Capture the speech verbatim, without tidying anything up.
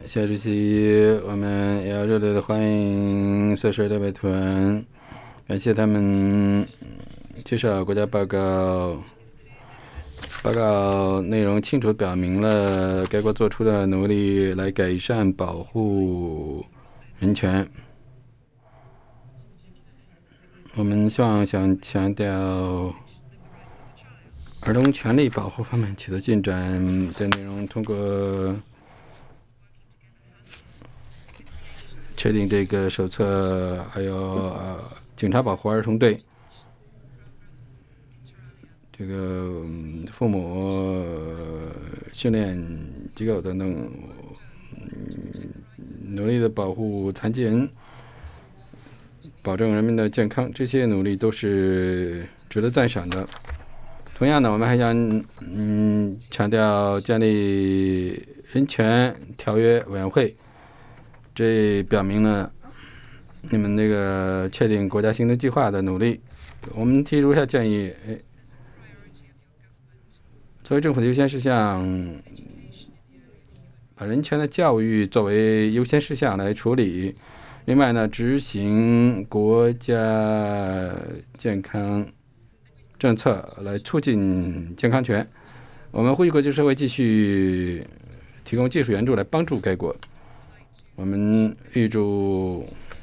谢主席，我们也要热烈的欢迎色十的委团，感谢他们介绍国家报告。报告内容清楚表明了该国做出的努力来改善保护人权。我们希望想强调儿童权利保护方面取得进展，这内容通过确定这个手册，还有、呃、警察保护儿童队，这个父母训练机构等等，努力的保护残疾人，保证人民的健康，这些努力都是值得赞赏的。同样的，我们还想嗯强调建立人权条约委员会，这表明了你们那个确定国家行动计划的努力。我们提如下建议：作为政府的优先事项，把人权的教育作为优先事项来处理。另外呢，执行国家健康政策来促进健康权。我们呼吁国际社会继续提供技术援助来帮助该国。我们预祝